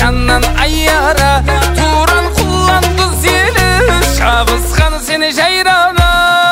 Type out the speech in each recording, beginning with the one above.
жаннан айара, туран құланды сені, шабысқан сені жайрана.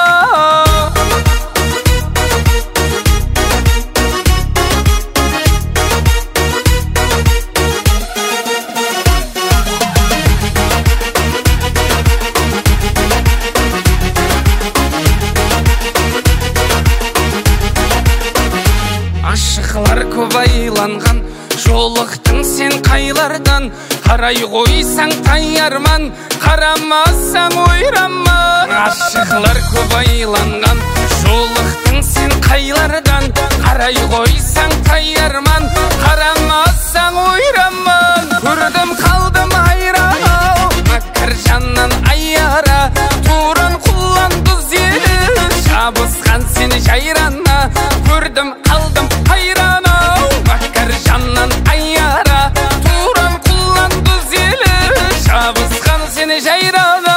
Ашықлар көп айланған, жолықтың сен қайлардан. Қарай қойсаң қайарман, қарамасаң ойраман. Ашықлар көп айланған, жолықтың сен қайлардан. Қарай қойсаң қайарман, қарамасаң ойраман. Көрдім қалдым айран, мәкір жаннан айара, туран құланды сені, шабысқан сені жайрана. Көрдім қалдым айран, мәкір жаннан айара, туран құланды сені, шабысқан сені жайрана.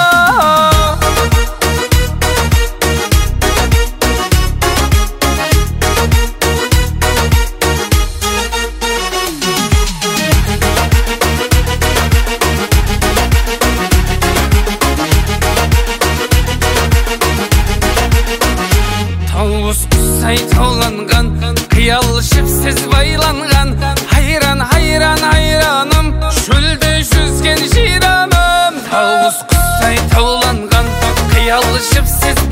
Тауыз құсай тауланған, қиял шіпсіз байланған. Айран, айран, айраным, шөлде жүзген жираным. Тауыз құсай тауланған, қиял шіпсіз